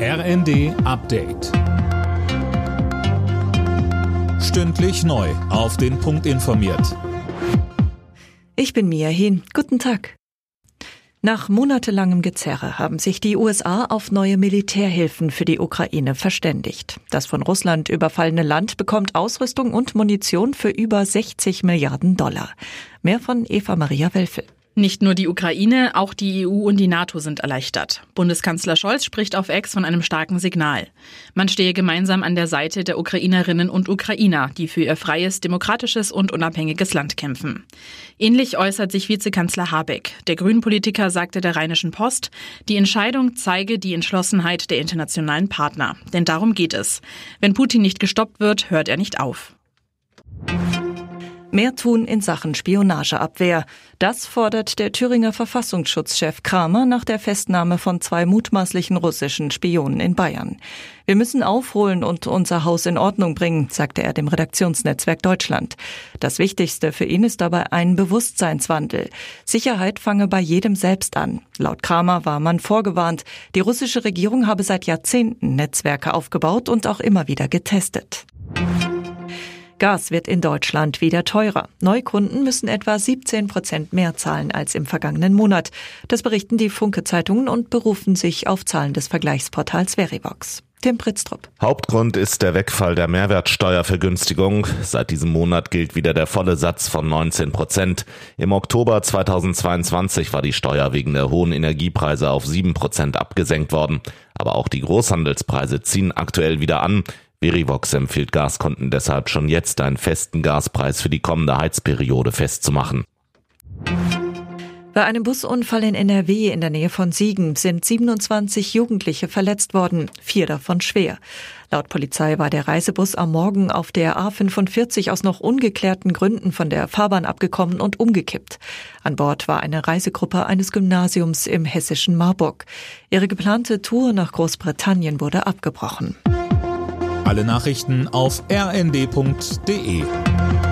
RND Update. Stündlich neu auf den Punkt informiert. Ich bin Mia Hehn. Guten Tag. Nach monatelangem Gezerre haben sich die USA auf neue Militärhilfen für die Ukraine verständigt. Das von Russland überfallene Land bekommt Ausrüstung und Munition für über 60 Milliarden $. Mehr von Eva-Maria Welfel. Nicht nur die Ukraine, auch die EU und die NATO sind erleichtert. Bundeskanzler Scholz spricht auf X von einem starken Signal. Man stehe gemeinsam an der Seite der Ukrainerinnen und Ukrainer, die für ihr freies, demokratisches und unabhängiges Land kämpfen. Ähnlich äußert sich Vizekanzler Habeck. Der Grünen-Politiker sagte der Rheinischen Post, die Entscheidung zeige die Entschlossenheit der internationalen Partner. Denn darum geht es. Wenn Putin nicht gestoppt wird, hört er nicht auf. Mehr tun in Sachen Spionageabwehr. Das fordert der Thüringer Verfassungsschutzchef Kramer nach der Festnahme von 2 mutmaßlichen russischen Spionen in Bayern. Wir müssen aufholen und unser Haus in Ordnung bringen, sagte er dem Redaktionsnetzwerk Deutschland. Das Wichtigste für ihn ist dabei ein Bewusstseinswandel. Sicherheit fange bei jedem selbst an. Laut Kramer war man vorgewarnt. Die russische Regierung habe seit Jahrzehnten Netzwerke aufgebaut und auch immer wieder getestet. Gas wird in Deutschland wieder teurer. Neukunden müssen etwa 17% mehr zahlen als im vergangenen Monat. Das berichten die Funke-Zeitungen und berufen sich auf Zahlen des Vergleichsportals Verivox. Tim Pritztrup. Hauptgrund ist der Wegfall der Mehrwertsteuervergünstigung. Seit diesem Monat gilt wieder der volle Satz von 19%. Im Oktober 2022 war die Steuer wegen der hohen Energiepreise auf 7% abgesenkt worden. Aber auch die Großhandelspreise ziehen aktuell wieder an. Verivox empfiehlt Gaskunden deshalb schon jetzt einen festen Gaspreis für die kommende Heizperiode festzumachen. Bei einem Busunfall in NRW in der Nähe von Siegen sind 27 Jugendliche verletzt worden, 4 davon schwer. Laut Polizei war der Reisebus am Morgen auf der A45 aus noch ungeklärten Gründen von der Fahrbahn abgekommen und umgekippt. An Bord war eine Reisegruppe eines Gymnasiums im hessischen Marburg. Ihre geplante Tour nach Großbritannien wurde abgebrochen. Alle Nachrichten auf rnd.de.